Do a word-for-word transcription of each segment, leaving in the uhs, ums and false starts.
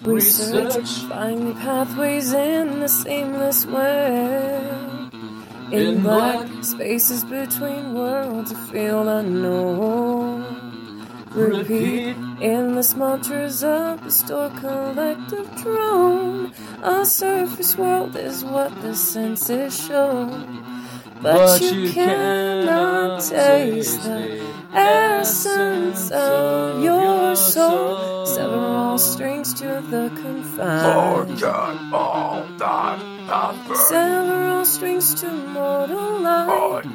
We search, finding pathways in the seamless web. In black spaces between worlds, a field unknown. Repeat in the smulders of the store collective drone. A surface world is what the senses show, but, but you, you cannot taste the essence of your soul. Sever all strings to the confines. Sever all strings to mortal life.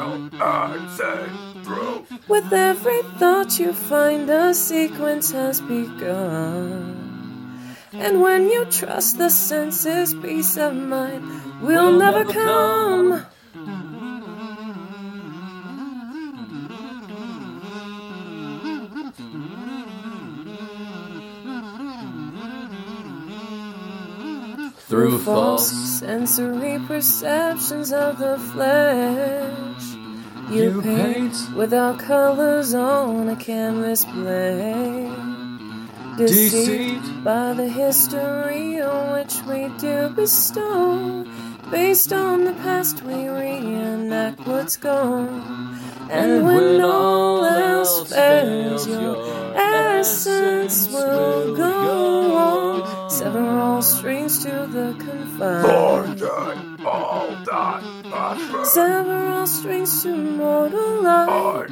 With every thought you find a sequence has begun. And when you trust the senses, peace of mind will, will never come. Through false sensory perceptions of the flesh, you, you paint without colors on a canvas blade. Deceived by the history on which we do bestow. Based on the past we reenact what's gone. And when all else fails, your essence will go on. Sever all strings to the confines. Sever all strings to mortal life.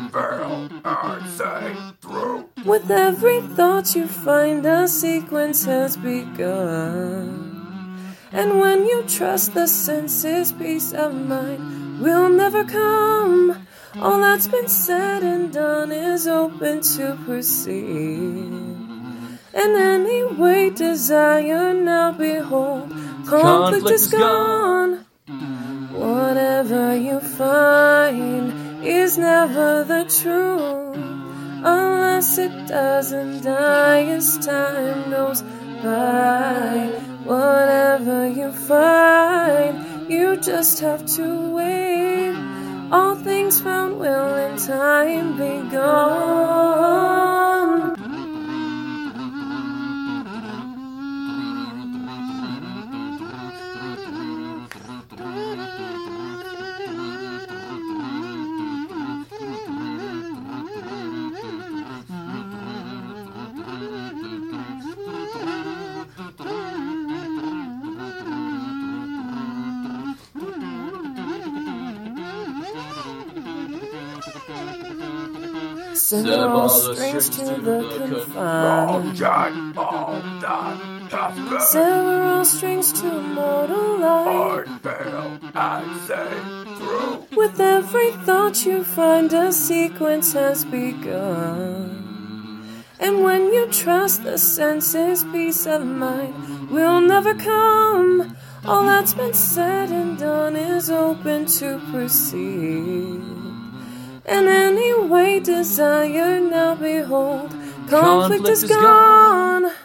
With every thought you find a sequence has begun. And when you trust the senses, peace of mind will never come. All that's been said and done is open to proceed. And any way desire now behold, conflict, conflict is gone. Whatever you find is never the truth, unless it doesn't die as time goes by. Whatever you find, you just have to wait. All things found will in time be gone. Sever all strings to the confines. Sever all strings to mortal life. With every thought you find a sequence has begun. And when you trust the senses, peace of mind will never come. All that's been said and done is open to proceed. And any way desire now behold, conflict, conflict is, is gone. gone.